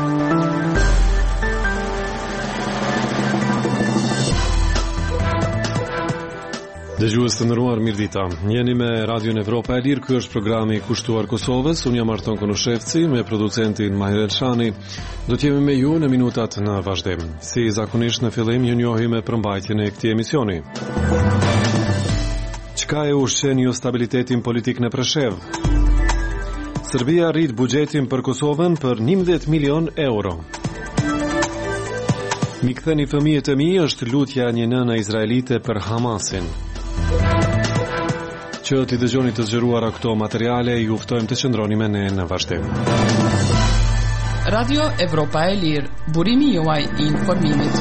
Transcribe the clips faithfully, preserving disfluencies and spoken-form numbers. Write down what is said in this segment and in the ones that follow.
Dëgjues të nderuar, mirëdita. Jeni me Radion Evropa e Lirë. Ky është programi i kushtuar Kosovës. Unë jam Arton Konushevci me producentin Mahir Elshani. Do të jemi me ju në minutat në vazhdim. Si zakonisht në fillim ju njohim me përmbajtjen e këtij emisioni. Çka e ushqen ju stabilitetin politik në Preshev? Serbia rrit buxhetin për Kosovën për njëmbëdhjetë milion euro. Mi ktheni fëmijët e mi është lutja një nëne izraelite për Hamasin. Që t'i dëgjoni të zgjeruara këto materiale, ju ftojmë të qëndroni me ne në vazhdim. Radio Evropa e Lirë, burimi juaj i informimit.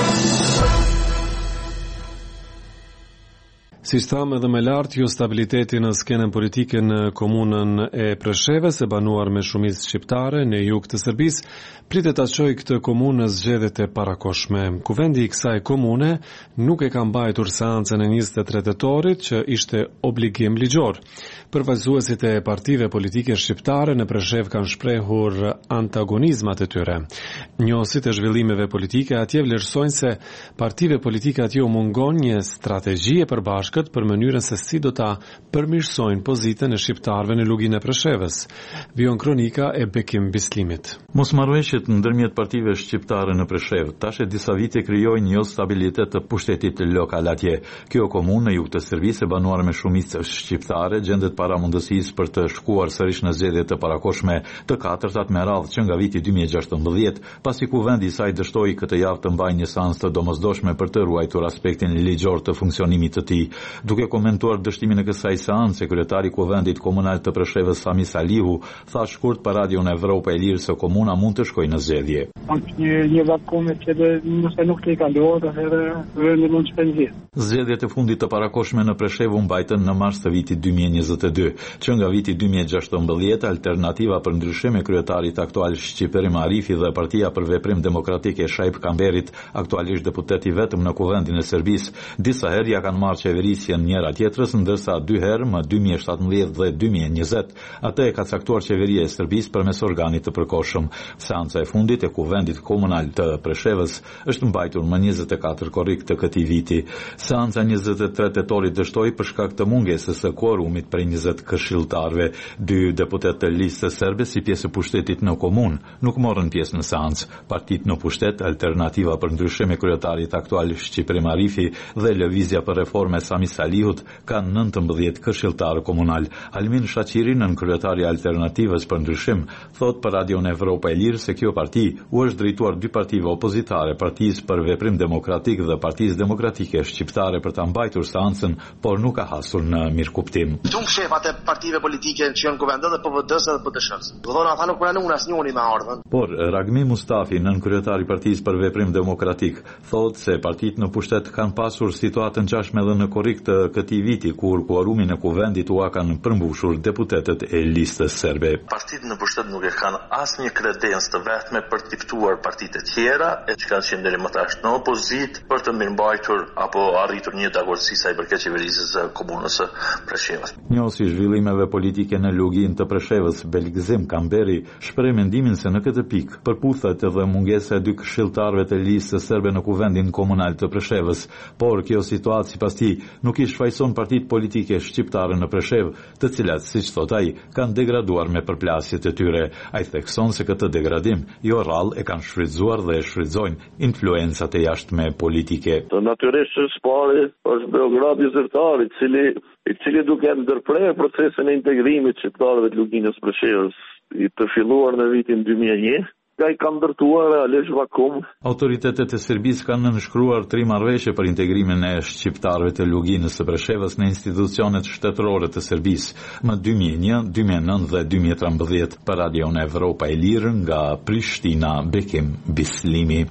Si thamë edhe më lart, jo stabiliteti në skenën politike në komunën e Preshevës, e banuar me shumicë shqiptare në jug të Serbisë, pritet ta çojë këtë komunë në zgjedhjet e parakoshme. Kuvendi i kësaj komune nuk e ka mbajtur seancën e njëzet e tre tetorit, që ishte obligim ligjor. Përfaqësuesit e partive politike shqiptare në Preshev kanë shprehur antagonizmat e tyre. Njohësit e zhvillimeve politike atje vlerësojnë se partive politike atje u mungon një strategji e përbashkët për mënyrën se si do ta përmirësojnë pozitën e shqiptarëve në luginë e Preshevës. Vion kronika e Bekim Bislimit. Mosmarrëveshjet ndërmjet partive shqiptare në Preshev tash e disa vite krijojnë jo stabilitet të pushtetit lokal atje. Kjo komunë në jug të Serbisë e banuar me shumicë shqiptare gjendet para mundësisë për të shkuar sërish në zgjedhjet të parakoshme të katërtat me radhë që nga viti dy mijë e gjashtëmbëdhjetë, pasi kuvendi i saj dështoi këtë javë të mbajë një seancë të domosdoshme për të ruajtur aspektin ligjor të funksionimit të tij. Duke komentuar dështimin e kësaj seance, kryetari i kuvendit komunal të Preshevës Sami Salihu tha shkurt për Radion Evropa e Lirë se komuna mund të shkojë në zgjedhje. Një një vakume që nëse nuk të i kalohet, atëherë vendi mund të shpenzit. Zgjedhjet e fundit të parakoshme në Preshev u mbajtën në mars të vitit dy mijë e njëzet e dy, që nga viti dy mijë e gjashtëmbëdhjetë Alternativa për Ndryshim e kryetarit aktual Shqiperim Arifi dhe Partia për Veprim Demokratik e Shaip Kamberit, aktualisht deputeti vetëm në kuvendin e Serbisë, disa herë ja kanë marrë qeverisjen njëra tjetrës, ndërsa dy herë më dy mijë e shtatëmbëdhjetë dhe dy mijë e njëzet, atë e ka caktuar qeveria e Serbisë përmes organit të përkohshëm. Seanca e fundit e kuvendit komunal të Preshevës është mbajtur më njëzet e katër korrik të këtij viti. Seanca njëzet e tre tetorit dështoi për shkak të mungesës së kvorumit prej njëzet këshilltarëve. Dy deputet të listës serbe si pjesë e pushtetit në komunë nuk morën pjesë në seancë. Partitë në pushtet, Alternativa për Ndryshim e kryetarit aktual Shqiperim Arifi dhe Lëvizja për Reforme Sami Salihut kanë nëntëmbëdhjetë këshilltarë komunal. Almin Shaqiri, nën kryetari i Alternativës për Ndryshim, thot për Radion Evropa e Lirë se kjo parti u është drejtuar dy partive opozitare, Partisë për Veprim Demokratik dhe Partisë Demokratike Shqiptare për ta mbajtur seancën, por nuk ka hasur në mirëkuptim. Tung shefat e partive politike që janë kuvendë dhe P V D-s dhe P D S-s. Do thonë ata nuk pranojnë asnjëri me ardhmën. Por Ragmi Mustafi, nën kryetari i Partisë për Veprim Demokratik, thotë se partitë në pushtet kanë pasur situatën ngjashme edhe në korrik të këtij viti, kur kuorumin e kuvendit u kanë përmbushur deputetët e listës serbe. Partitë në pushtet nuk e kanë asnjë kredencë të vetme për të ftuar partitë të tjera e që kanë qenë deri më tash në opozitë për të mirëmbajtur apo arritur një dakordsi sa i përket qeverisjes së komunës së Preshevës. Njohësi zhvillimeve politike në luginë të Preshevës, Belgzim Kamberi, shpreh mendimin se në këtë pikë përputhet edhe mungesa e dy këshilltarëve të listës serbe në kuvendin komunal të Preshevës, por kjo situatë sipas tij nuk i shfaqson partitë politike shqiptare në Preshev, të cilat, siç thot ai, kanë degraduar me përplasjet e tyre. Ai thekson se këtë degradim jo rrallë e kanë shfrytzuar dhe e shfrytëzojnë influencat e jashtme politike. Natyrisht është pari është Beogradi zyrtar, i cili i cili duke ndërprerë procesin e integrimit shqiptarëve të luginës Preshevës, i të filluar në vitin dy mijë e një, ka i kanë ndërtuar realisht vakum. Autoritetet e Serbisë kanë nënshkruar tri marrëveshje për integrimin e shqiptarëve të luginës së Preshevës në institucionet shtetërore të Serbisë më dy mijë e një, dy mijë e nëntë dhe dy mijë e trembëdhjetë. Për Radion Evropa e Lirë nga Prishtina, Bekim Bislimi.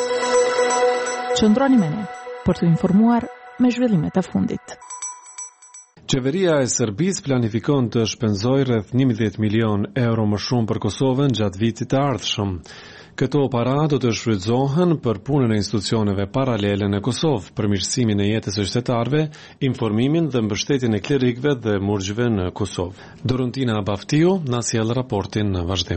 Qëndroni me ne për të informuar me zhvillimet e fundit. Qeveria e Serbisë planifikon të shpenzojë rreth njëmbëdhjetë milion euro më shumë për Kosovën gjatë vitit të ardhshëm. Këto para do të shfrytëzohen për punën e institucioneve paralele në Kosovë, përmirësimin e jetës së qytetarëve, informimin dhe mbështetjen e klerikëve dhe murgjve në Kosovë. Dorontina Baftiu na sjell raportin në vazhdim.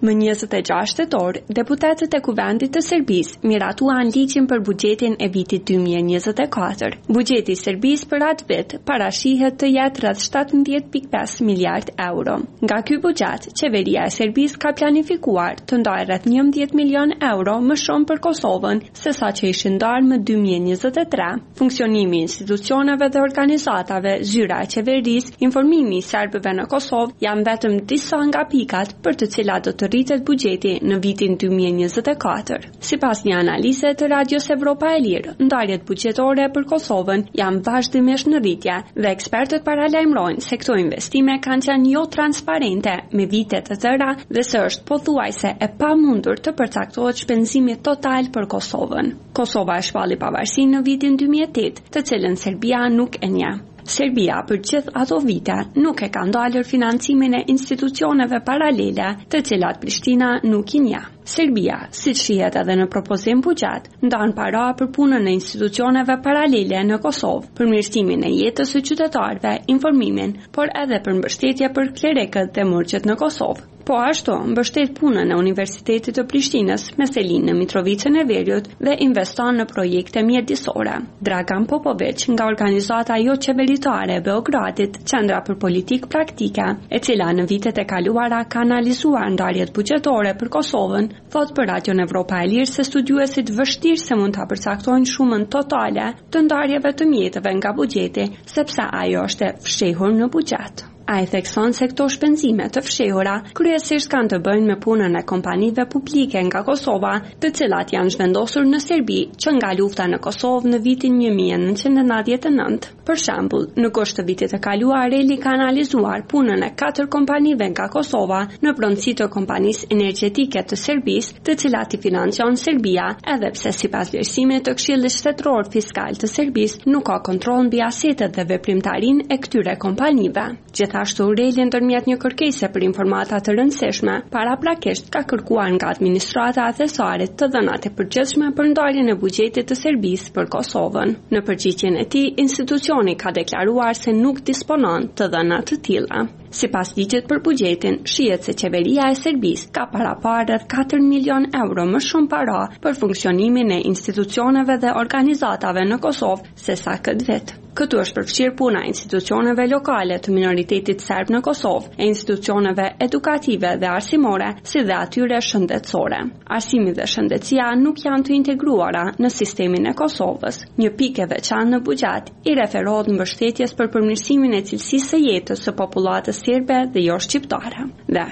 Më njëzet e gjashtë tetor, deputetët e Kuvendit të Serbisë miratuan ligjin për buxhetin e vitit dy mijë e njëzet e katër. Buxheti i Serbisë për atë vit parashihet të jetë rreth shtatëmbëdhjetë pikë pesë miliard euro. Nga ky buxhet, qeveria e Serbisë ka planifikuar të ndajë rreth njëmbëdhjetë milion euro më shumë për Kosovën se sa që ishin ndarë më dy mijë e njëzet e tre. Funksionimi i institucioneve dhe organizatave, zyra e qeverisë, informimi i serbëve në Kosovë janë vetëm disa nga pikat për të cilat do të rritet buxheti në vitin dy mijë e njëzet e katër. Sipas një analize të Radios Evropa e Lirë, ndarjet buxhetore për Kosovën janë vazhdimisht në rritje dhe ekspertët paralajmërojnë se këto investime kanë qenë jo transparente me vite të tëra dhe se është pothuajse e pamundur të përcaktohet shpenzimi total për Kosovën. Kosova e shpalli pavarësinë në vitin dy mijë e tetë, të cilën Serbia nuk e njeh. Serbia për gjithë ato vite nuk e ka ndalur financimin e institucioneve paralele të cilat Prishtina nuk i njeh. Serbia, siç shihet edhe në propozim buxhet, ndan para për punën e institucioneve paralele në Kosovë, për mirësimin e jetës së qytetarëve, informimin, por edhe për mbështetje për klerekët dhe murgjët në Kosovë. Po ashtu, mbështet punën e Universitetit të Prishtinës me Selin në Mitrovicën e Veriut dhe investon në projekte mjedisore. Dragan Popović nga organizata jo qeveritare e Beogradit, Qendra për Politikë Praktike, e cila në vitet e kaluara ka analizuar ndarjet buxhetore për Kosovën, thot për Radion Evropa e Lirë se studiuesit vështirë se mund ta përcaktojnë shumën totale të ndarjeve të mjeteve nga buxheti, sepse ajo është e fshehur në buxhet. Ai thekson se këto shpenzime të fshehura kryesisht kanë të bëjnë me punën e kompanive publike nga Kosova, të cilat janë zhvendosur në Serbi që nga lufta në Kosovë në vitin një mijë e nëntëqind e nëntëdhjetë e nëntë. Për shembull, në gusht të vitit të kaluar, Reli ka analizuar punën e katër kompanive nga Kosova në pronësi të kompanisë energjetike të Serbisë, të cilat i financion Serbia, edhe pse sipas vlerësimit të Këshillit Shtetëror Fiskal të Serbisë nuk ka kontroll mbi asetet dhe veprimtarinë e këtyre kompanive. Gjithashtu, Reli ndërmjet një kërkese për informata të rëndësishme, paraprakisht ka kërkuar nga administrata athesare të dhënat e përgjithshme për ndarjen e buxhetit të Serbisë për Kosovën. Në përgjigjen e tij, institucioni ka deklaruar se nuk disponon të dhëna të tilla. Sipas ligjit për buxhetin, shihet se qeveria e Serbisë ka paraparë rreth katër milion euro më shumë para për funksionimin e institucioneve dhe organizatave në Kosovë se sa këtë vit. Këtu është përfshirë puna e institucioneve lokale të minoritetit serb në Kosovë, e institucioneve edukative dhe arsimore, si dhe atyre shëndetësore. Arsimi dhe shëndetësia nuk janë të integruara në sistemin e Kosovës. Një pikë e veçantë në buxhet i referohet mbështetjes për përmirësimin e cilësisë së jetës së popullatës serbe dhe jo shqiptare. Dhe